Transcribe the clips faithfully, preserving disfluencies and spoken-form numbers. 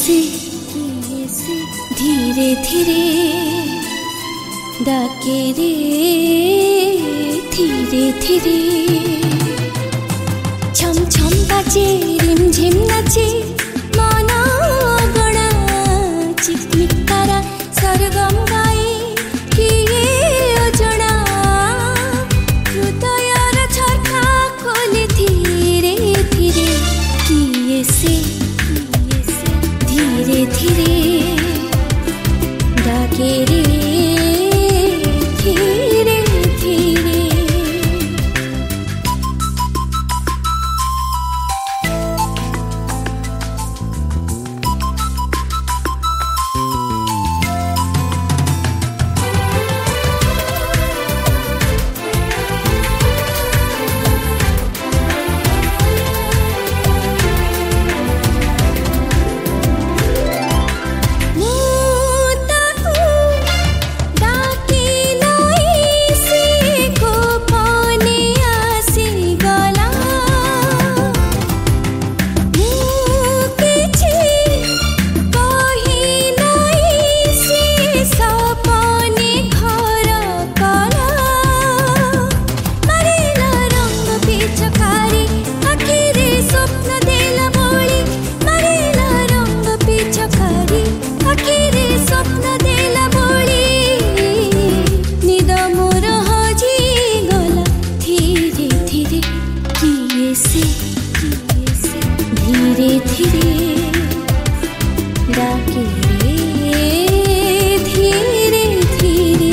से किए से धीरे धीरे डाके रे धीरे धीरे छम छम बाजे रिम झिम नाचे मन गणा चिकमिक तारा सरगम गाए किए अजणा हृदयर झरका खोले धीरे धीरे किए से धीरे धीरे डाके रे धीरे धीरे धीरे धीरे डाके रे धीरे धीरे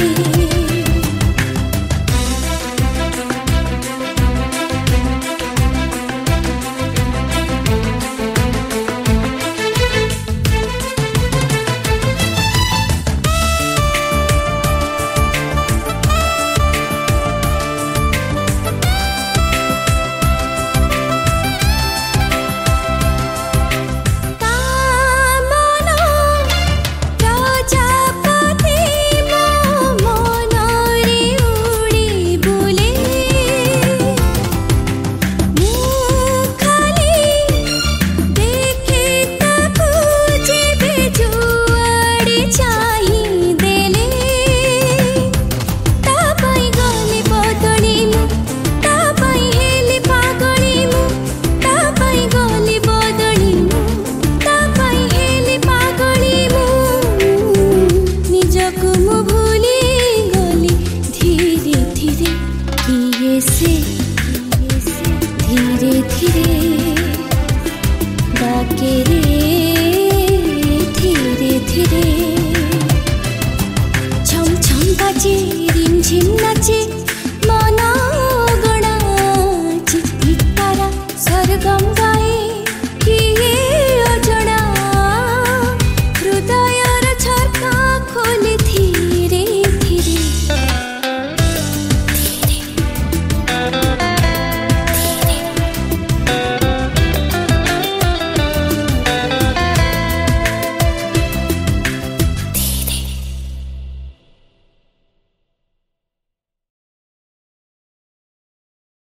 से धीरे धीरे डाके रे